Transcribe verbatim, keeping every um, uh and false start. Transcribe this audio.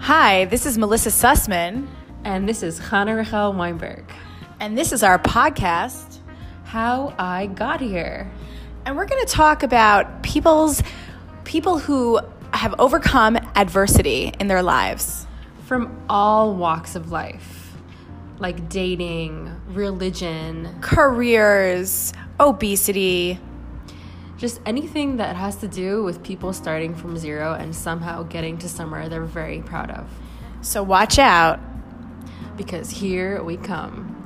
Hi, this is Melissa Sussman. And this is Hannah Rachel Weinberg. And this is our podcast, How I Got Here. And we're going to talk about people's people who have overcome adversity in their lives. From all walks of life, like dating, religion, careers, obesity. Just anything that has to do with people starting from zero and somehow getting to somewhere they're very proud of. So watch out. Because here we come.